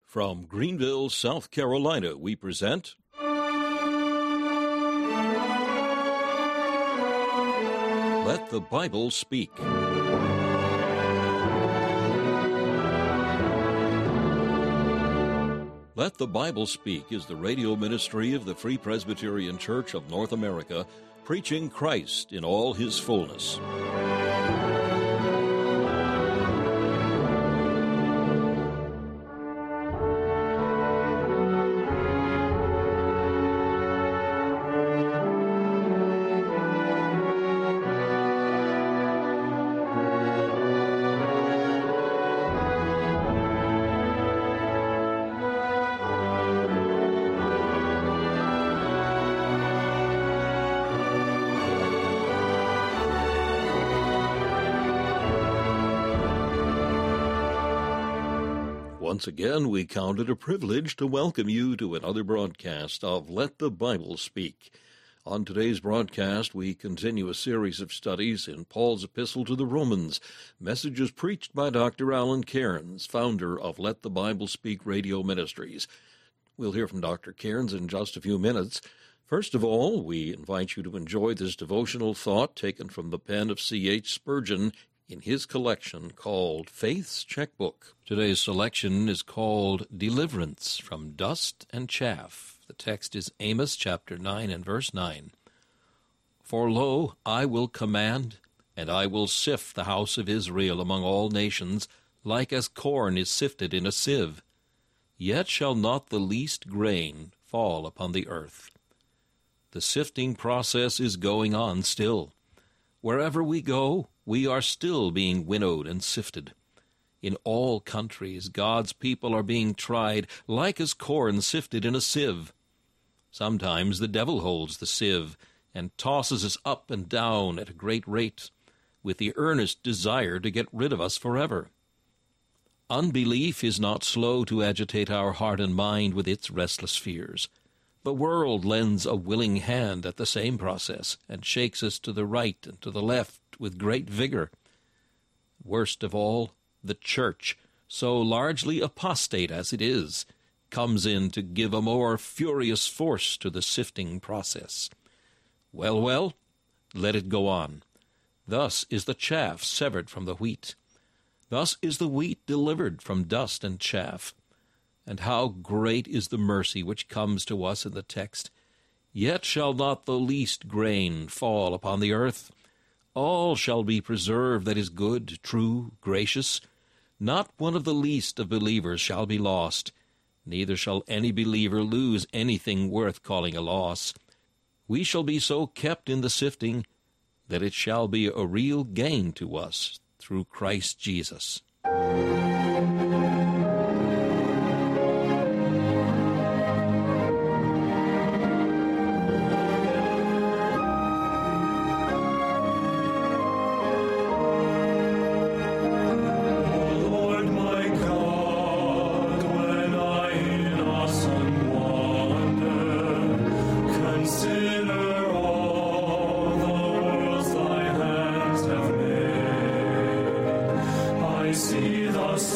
From Greenville, South Carolina, we present Let the Bible Speak. Let the Bible Speak is the radio ministry of the Free Presbyterian Church of North America, preaching Christ in all his fullness. Once again, we count it a privilege to welcome you to another broadcast of Let the Bible Speak. On today's broadcast, we continue a series of studies in Paul's epistle to the Romans, messages preached by Dr. Alan Cairns, founder of Let the Bible Speak Radio Ministries. We'll hear from Dr. Cairns in just a few minutes. First of all, we invite you to enjoy this devotional thought taken from the pen of C.H. Spurgeon in his collection called Faith's Checkbook. Today's selection is called Deliverance from Dust and Chaff. The text is Amos chapter 9 and verse 9. For lo, I will command, and I will sift the house of Israel among all nations, like as corn is sifted in a sieve. Yet shall not the least grain fall upon the earth. The sifting process is going on still. Wherever we go, we are still being winnowed and sifted. In all countries, God's people are being tried, like as corn sifted in a sieve. Sometimes the devil holds the sieve and tosses us up and down at a great rate, with the earnest desire to get rid of us forever. Unbelief is not slow to agitate our heart and mind with its restless fears. The world lends a willing hand at the same process, and shakes us to the right and to the left with great vigor. Worst of all, the church, so largely apostate as it is, comes in to give a more furious force to the sifting process. Well, let it go on. Thus is the chaff severed from the wheat. Thus is the wheat delivered from dust and chaff. And how great is the mercy which comes to us in the text. Yet shall not the least grain fall upon the earth. All shall be preserved that is good, true, gracious. Not one of the least of believers shall be lost. Neither shall any believer lose anything worth calling a loss. We shall be so kept in the sifting that it shall be a real gain to us through Christ Jesus. See the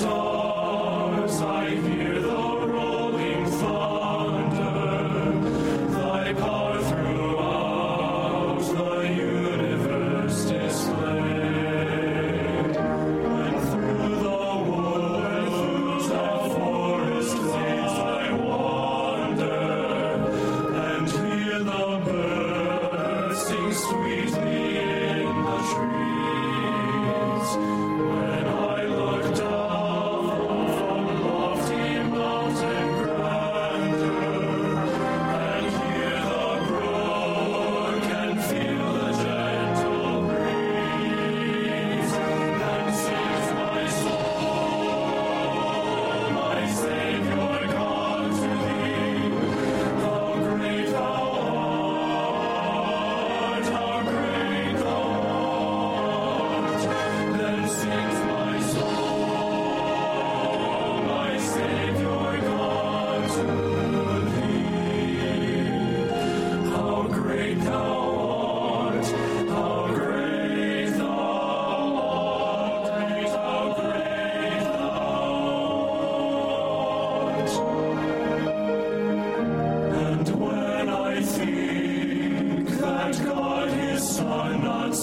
And when I think that God his Son not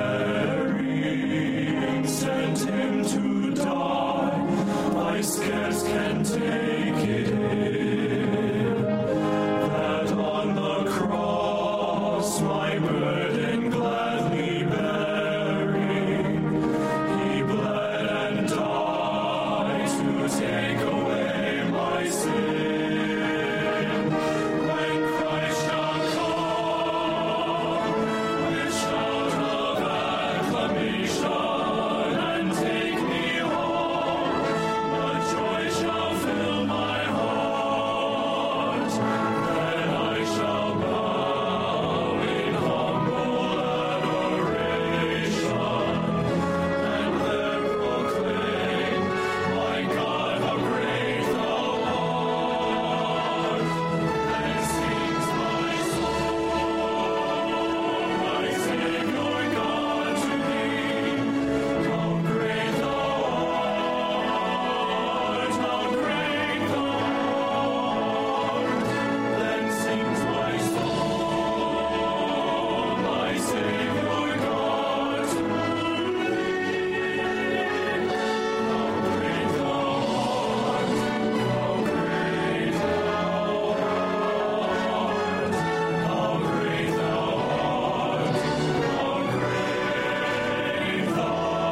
sparing sent him to die, I scarce can take it in, that on the cross my burden gladly bearing, he bled and died to take away my sin. When Christ shall come with shout of acclamation and take me home, what joy shall fill my heart? Then I shall bow in humble adoration, and there proclaim, my God, how great thou art. Then sings my soul, my Savior God, to thee, how great thou art, how great thou art. Then sings my soul, my Savior God, to thee, how great thou art, how great thou art, how great thou art, how great thou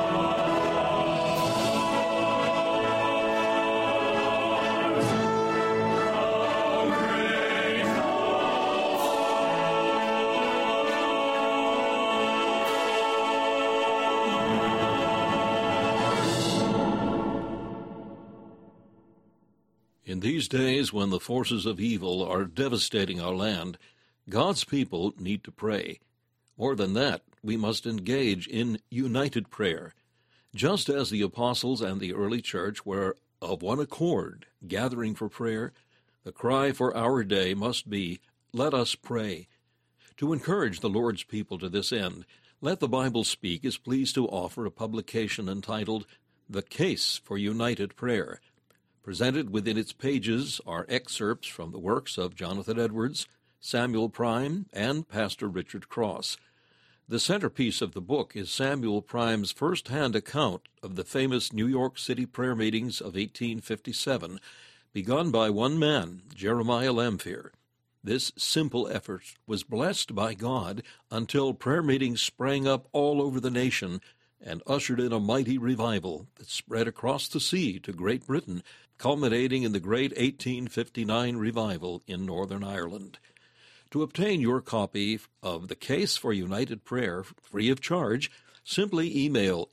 In these days when the forces of evil are devastating our land, God's people need to pray. More than that, we must engage in united prayer. Just as the apostles and the early church were of one accord, gathering for prayer, the cry for our day must be, "Let us pray." To encourage the Lord's people to this end, Let the Bible Speak is pleased to offer a publication entitled The Case for United Prayer. Presented within its pages are excerpts from the works of Jonathan Edwards, Samuel Prime, and Pastor Richard Cross. The centerpiece of the book is Samuel Prime's first-hand account of the famous New York City prayer meetings of 1857, begun by one man, Jeremiah Lamphere. This simple effort was blessed by God until prayer meetings sprang up all over the nation and ushered in a mighty revival that spread across the sea to Great Britain, culminating in the great 1859 revival in Northern Ireland. To obtain your copy of The Case for United Prayer free of charge, simply email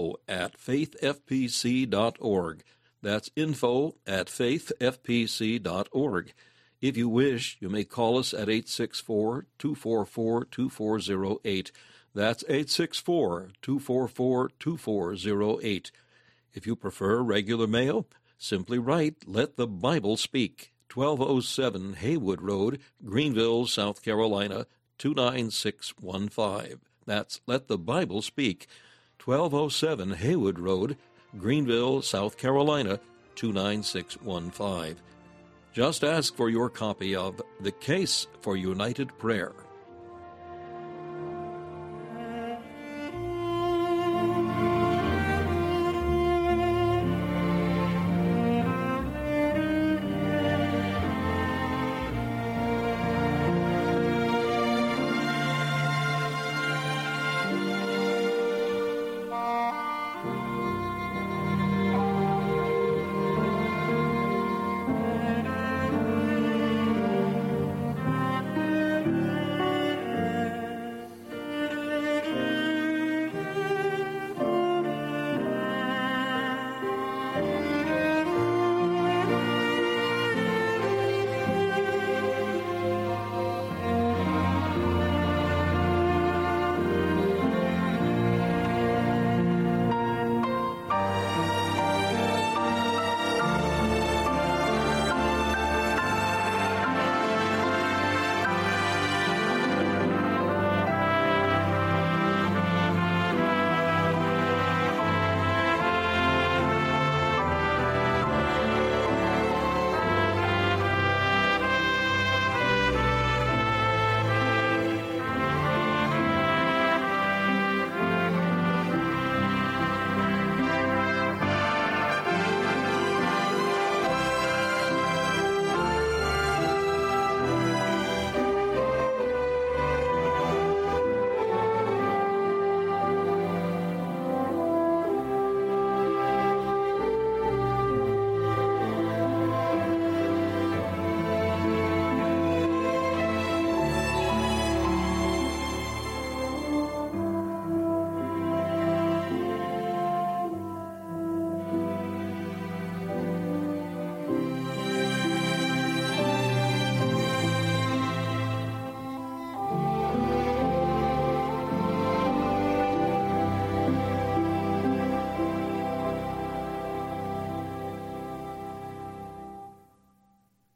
info@faithfpc.org. That's info@faithfpc.org. If you wish, you may call us at 864-244-2408. That's 864-244-2408. If you prefer regular mail, simply write Let the Bible Speak, 1207 Haywood Road, Greenville, South Carolina, 29615. That's Let the Bible Speak, 1207 Haywood Road, Greenville, South Carolina, 29615. Just ask for your copy of The Case for United Prayer.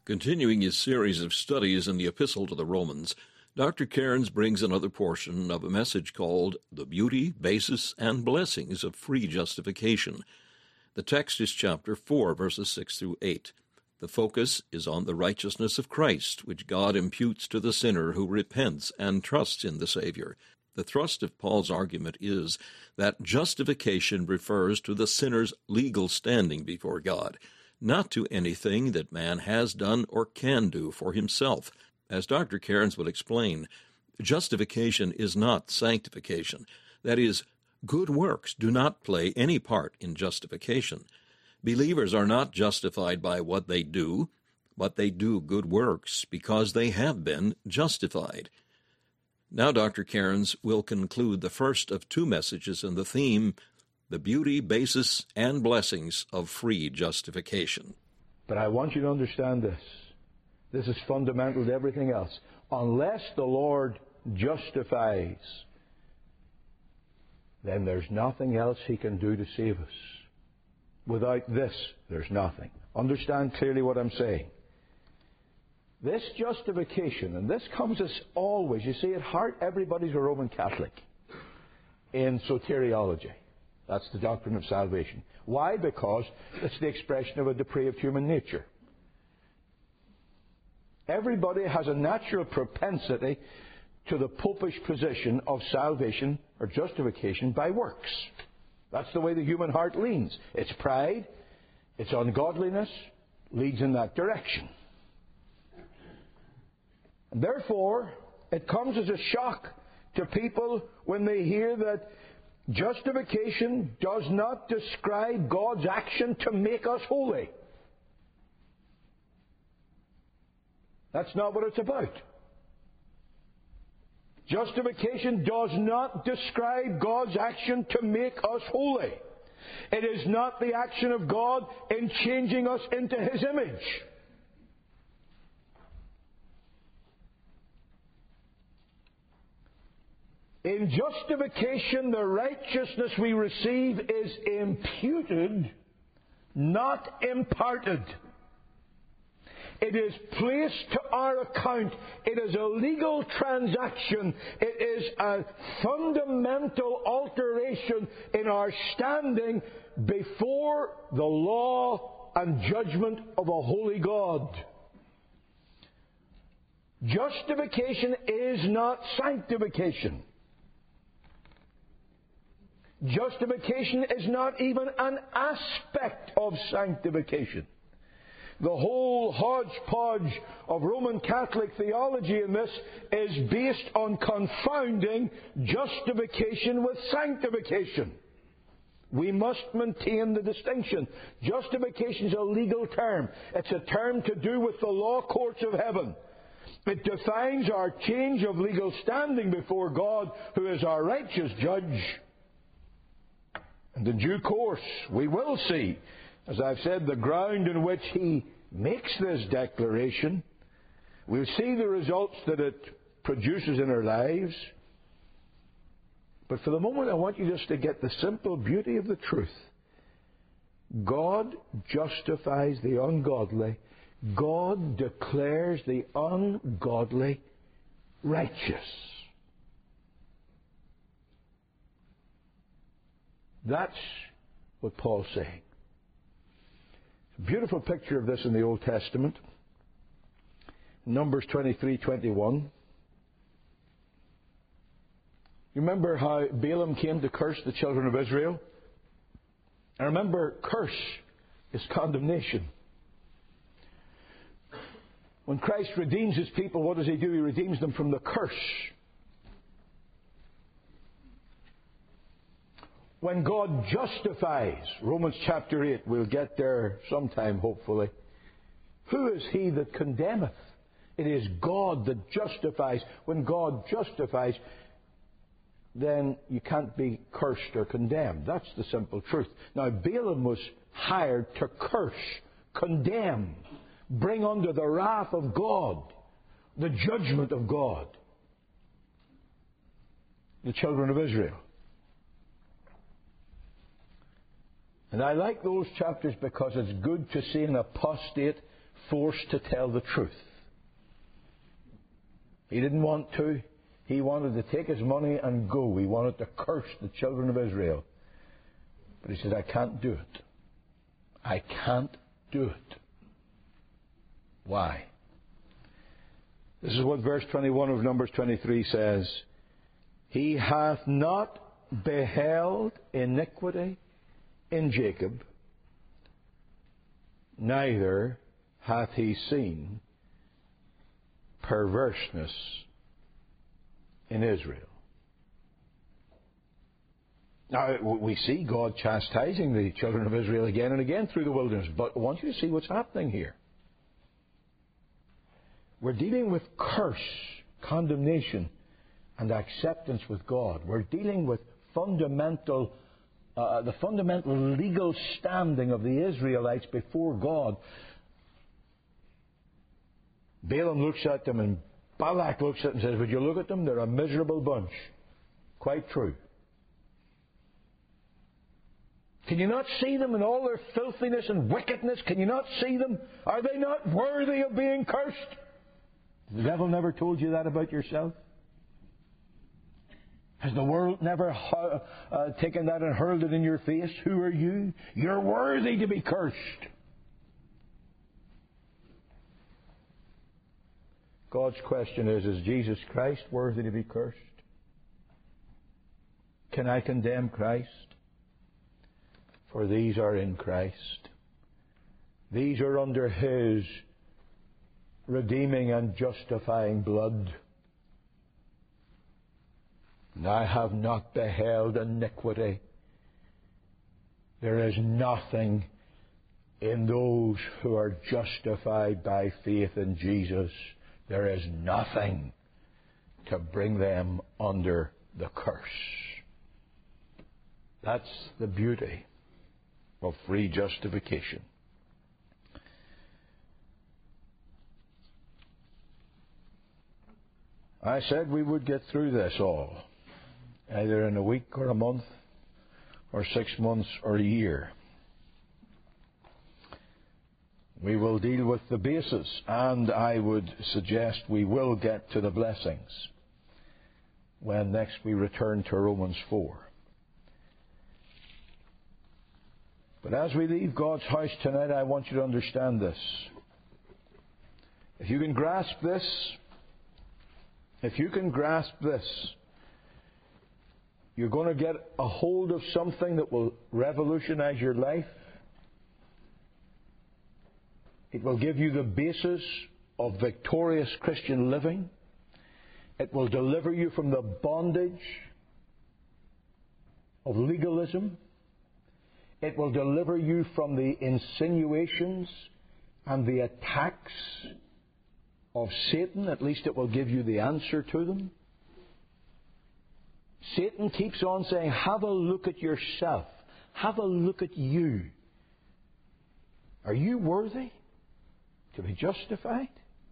Continuing his series of studies in the Epistle to the Romans, Dr. Cairns brings another portion of a message called The Beauty, Basis, and Blessings of Free Justification. The text is chapter 4, verses 6 through 8. The focus is on the righteousness of Christ, which God imputes to the sinner who repents and trusts in the Savior. The thrust of Paul's argument is that justification refers to the sinner's legal standing before God, not to anything that man has done or can do for himself. As Dr. Cairns will explain, justification is not sanctification. That is, good works do not play any part in justification. Believers are not justified by what they do, but they do good works because they have been justified. Now Dr. Cairns will conclude the first of two messages in the theme, the beauty, basis, and blessings of free justification. But I want you to understand this. This is fundamental to everything else. Unless the Lord justifies, then there's nothing else He can do to save us. Without this, there's nothing. Understand clearly what I'm saying. This justification, and this comes as always, you see, at heart, everybody's a Roman Catholic in soteriology. That's the doctrine of salvation. Why? Because it's the expression of a depraved human nature. Everybody has a natural propensity to the popish position of salvation or justification by works. That's the way the human heart leans. Its pride, its ungodliness leads in that direction. And therefore, it comes as a shock to people when they hear that justification does not describe God's action to make us holy. That's not what it's about. Justification does not describe God's action to make us holy. It is not the action of God in changing us into His image. In justification, the righteousness we receive is imputed, not imparted. It is placed to our account. It is a legal transaction. It is a fundamental alteration in our standing before the law and judgment of a holy God. Justification is not sanctification. Justification is not even an aspect of sanctification. The whole hodgepodge of Roman Catholic theology in this is based on confounding justification with sanctification. We must maintain the distinction. Justification is a legal term. It's a term to do with the law courts of heaven. It defines our change of legal standing before God, who is our righteous judge. And in due course, we will see, as I've said, the ground in which He makes this declaration. We'll see the results that it produces in our lives. But for the moment, I want you just to get the simple beauty of the truth. God justifies the ungodly. God declares the ungodly righteous. That's what Paul's saying. A beautiful picture of this in the Old Testament. Numbers 23:21. You remember how Balaam came to curse the children of Israel? And remember, curse is condemnation. When Christ redeems His people, what does He do? He redeems them from the curse. When God justifies, Romans chapter 8, we'll get there sometime hopefully. Who is he that condemneth? It is God that justifies. When God justifies, then you can't be cursed or condemned. That's the simple truth. Now, Balaam was hired to curse, condemn, bring under the wrath of God, the judgment of God, the children of Israel. And I like those chapters because it's good to see an apostate forced to tell the truth. He didn't want to. He wanted to take his money and go. He wanted to curse the children of Israel. But he said, I can't do it. I can't do it. Why? This is what verse 21 of Numbers 23 says. He hath not beheld iniquity in Jacob, neither hath he seen perverseness in Israel. Now, we see God chastising the children of Israel again and again through the wilderness, but I want you to see what's happening here. We're dealing with curse, condemnation, and acceptance with God. We're dealing with the fundamental legal standing of the Israelites before God. Balaam looks at them and Balak looks at them and says, would you look at them? They're a miserable bunch. Quite true. Can you not see them in all their filthiness and wickedness? Can you not see them? Are they not worthy of being cursed? The devil never told you that about yourself? Has the world never taken that and hurled it in your face? Who are you? You're worthy to be cursed. God's question is Jesus Christ worthy to be cursed? Can I condemn Christ? For these are in Christ. These are under His redeeming and justifying blood. And I have not beheld iniquity. There is nothing in those who are justified by faith in Jesus. There is nothing to bring them under the curse. That's the beauty of free justification. I said we would get through this all, either in a week or a month, or 6 months or a year. We will deal with the basis, and I would suggest we will get to the blessings when next we return to Romans 4. But as we leave God's house tonight, I want you to understand this. If you can grasp this, you're going to get a hold of something that will revolutionize your life. It will give you the basis of victorious Christian living. It will deliver you from the bondage of legalism. It will deliver you from the insinuations and the attacks of Satan. At least it will give you the answer to them. Satan keeps on saying, have a look at yourself. Have a look at you. Are you worthy to be justified?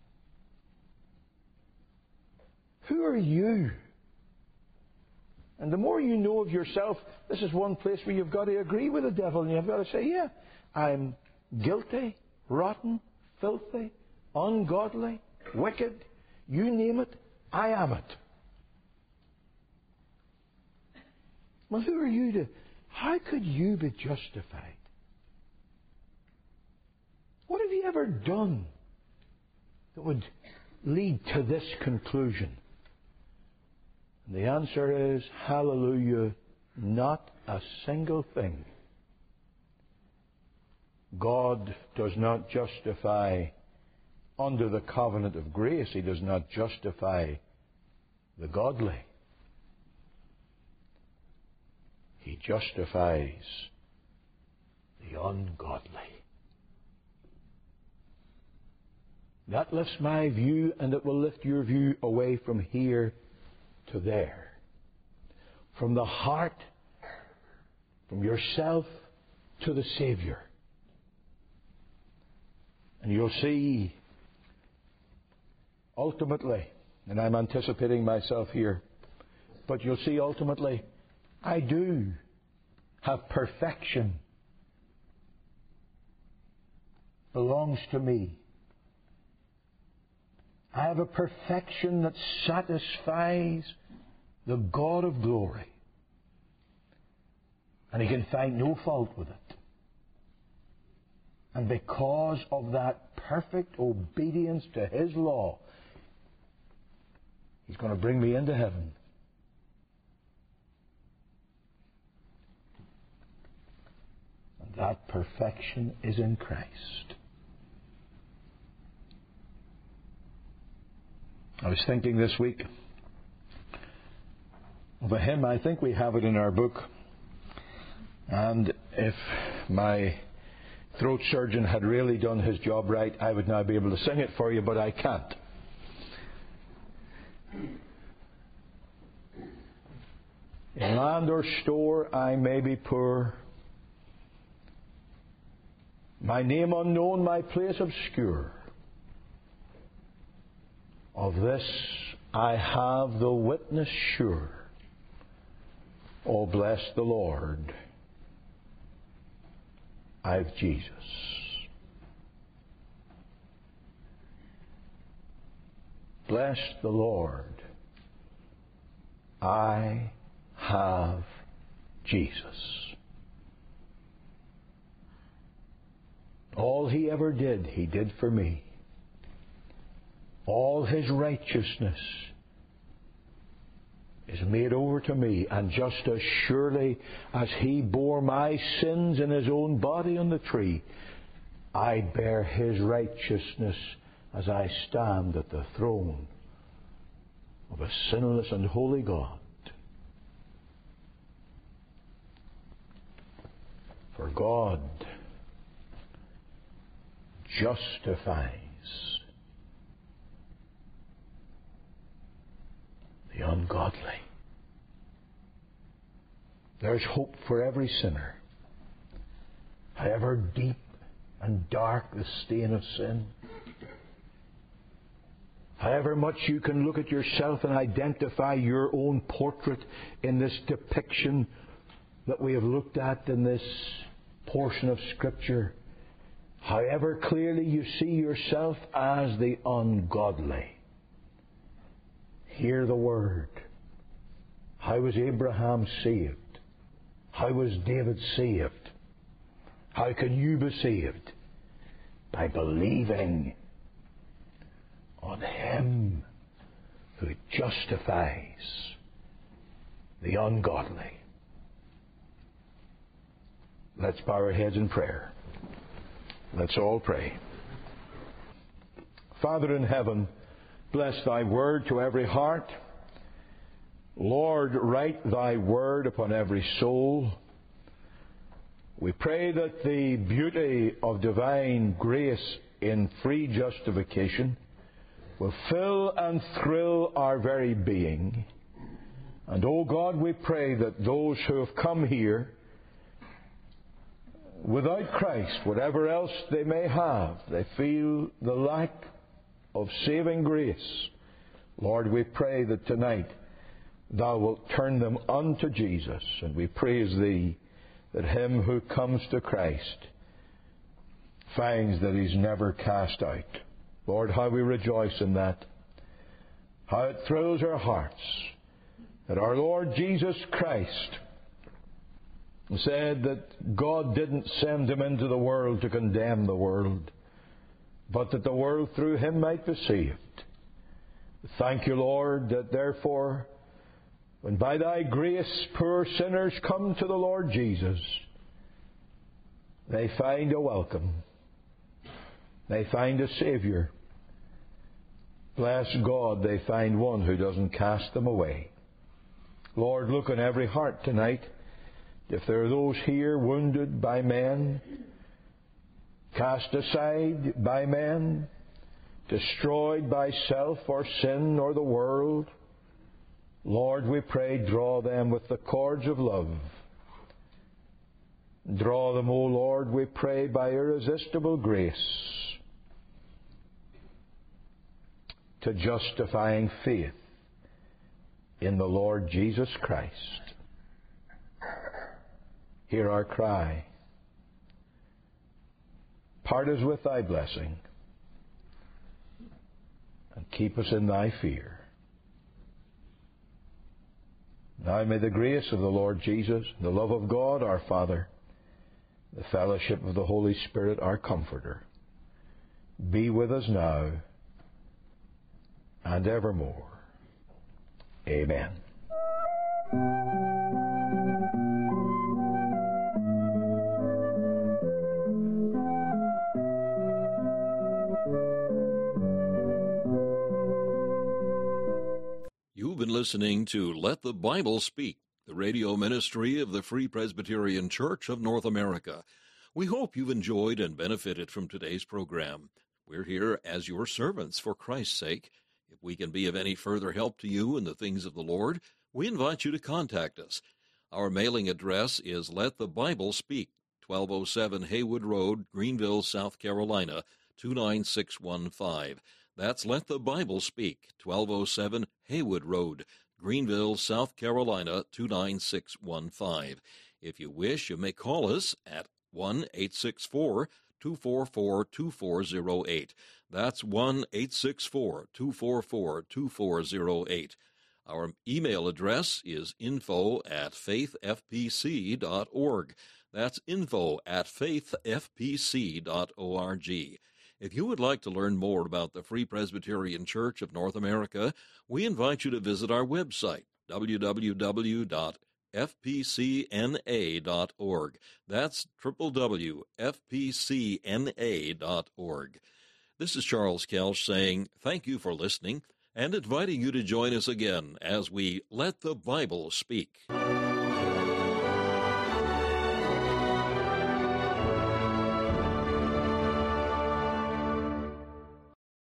Who are you? And the more you know of yourself, this is one place where you've got to agree with the devil. And you've got to say, yeah, I'm guilty, rotten, filthy, ungodly, wicked. You name it, I am it. Well, who are you to... How could you be justified? What have you ever done that would lead to this conclusion? And the answer is, hallelujah, not a single thing. God does not justify under the covenant of grace. He does not justify the godly. He justifies the ungodly. That lifts my view, and it will lift your view away from here to there. From the heart, from yourself to the Savior. And you'll see, ultimately, and I'm anticipating myself here, but you'll see ultimately, I do have perfection. Belongs to me. I have a perfection that satisfies the God of glory. And He can find no fault with it. And because of that perfect obedience to His law, He's going to bring me into heaven. And that perfection is in Christ. I was thinking this week of a hymn. I think we have it in our book. And if my throat surgeon had really done his job right, I would now be able to sing it for you, but I can't. In land or store I may be poor, my name unknown, my place obscure. Of this I have the witness sure. Oh, bless the Lord, I've Jesus. Bless the Lord, I have Jesus. All He ever did, He did for me. All His righteousness is made over to me, and just as surely as He bore my sins in His own body on the tree, I bear His righteousness as I stand at the throne of a sinless and holy God. For God justifies the ungodly. There's hope for every sinner. However deep and dark the stain of sin, however much you can look at yourself and identify your own portrait in this depiction that we have looked at in this portion of Scripture, however clearly you see yourself as the ungodly, hear the word. How was Abraham saved? How was David saved? How can you be saved? By believing on Him who justifies the ungodly. Let's bow our heads in prayer. Let's all pray. Father in heaven, bless Thy word to every heart. Lord, write Thy word upon every soul. We pray that the beauty of divine grace in free justification will fill and thrill our very being. And, O God, we pray that those who have come here without Christ, whatever else they may have, they feel the lack of saving grace. Lord, we pray that tonight Thou wilt turn them unto Jesus, and we praise Thee that him who comes to Christ finds that he's never cast out. Lord, how we rejoice in that. How it thrills our hearts that our Lord Jesus Christ said that God didn't send Him into the world to condemn the world, but that the world through Him might be saved. Thank You, Lord, that therefore, when by Thy grace poor sinners come to the Lord Jesus, they find a welcome. They find a Saviour. Bless God, they find one who doesn't cast them away. Lord, look on every heart tonight. If there are those here wounded by men, cast aside by men, destroyed by self or sin or the world, Lord, we pray, draw them with the cords of love. Draw them, O Lord, we pray, by irresistible grace to justifying faith in the Lord Jesus Christ. Hear our cry. Part us with Thy blessing, and Keep us in thy fear. Now may the grace of the Lord Jesus, the love of God our Father, the fellowship of the Holy Spirit our Comforter, be with us now and evermore. Amen. You've been listening to Let the Bible Speak, the radio ministry of the Free Presbyterian Church of North America. We hope you've enjoyed and benefited from today's program. We're here as your servants for Christ's sake. If we can be of any further help to you in the things of the Lord, we invite you to contact us. Our mailing address is Let the Bible Speak, 1207 Haywood Road, Greenville, South Carolina, 29615. That's Let the Bible Speak, 1207 Haywood Road, Greenville, South Carolina, 29615. If you wish, you may call us at 1-864-244-2408. That's 1-864-244-2408. Our email address is info@faithfpc.org. That's info@faithfpc.org. If you would like to learn more about the Free Presbyterian Church of North America, we invite you to visit our website, www.fpcna.org. That's www.fpcna.org. This is Charles Kelch saying thank you for listening and inviting you to join us again as we Let the Bible Speak.